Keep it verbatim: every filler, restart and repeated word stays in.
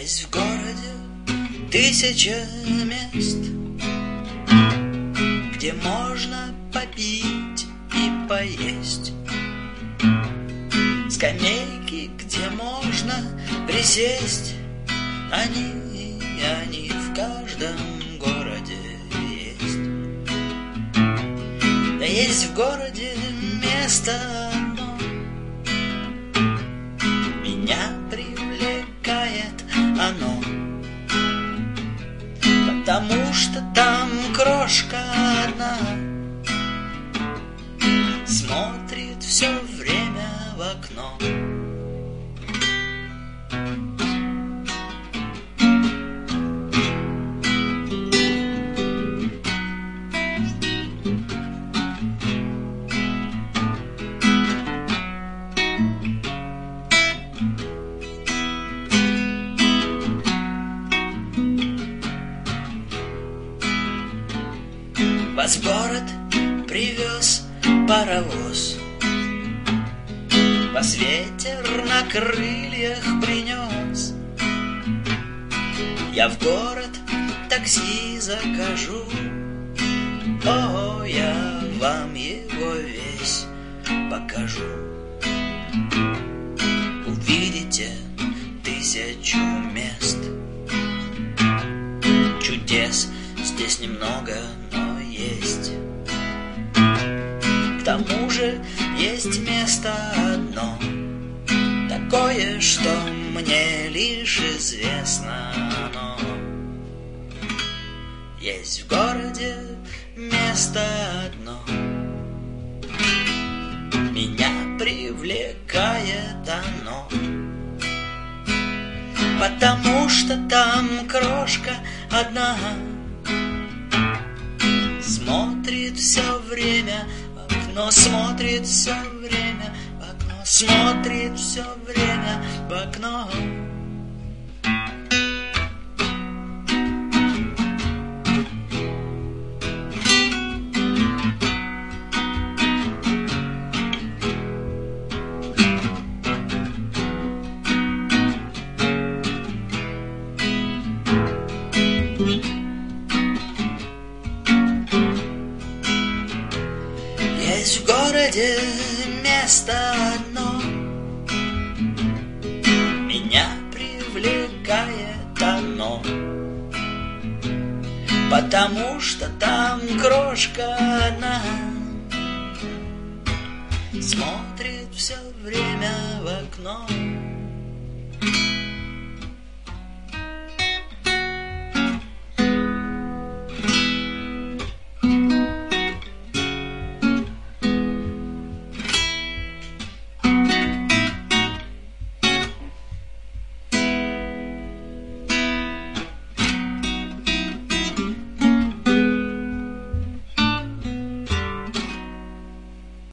Есть в городе тысяча мест, где можно попить и поесть, скамейки, где можно присесть. Они, они в каждом городе есть. Да есть в городе место одно, меня привлекает оно, потому что там крошка одна смотрит все время в окно. Вас в город привез паровоз, вас ветер на крыльях принес. Я в город такси закажу, о, я вам его весь покажу. Увидите тысячу мест, чудес здесь немного, но есть. К тому же есть место одно, такое, что мне лишь известно оно. Есть в городе место одно, меня привлекает оно, потому что там крошка одна смотрит все время в окно, смотрит все время в окно, смотрит все время в окно. Есть в городе место одно, меня привлекает оно, потому что там крошка одна смотрит все время в окно.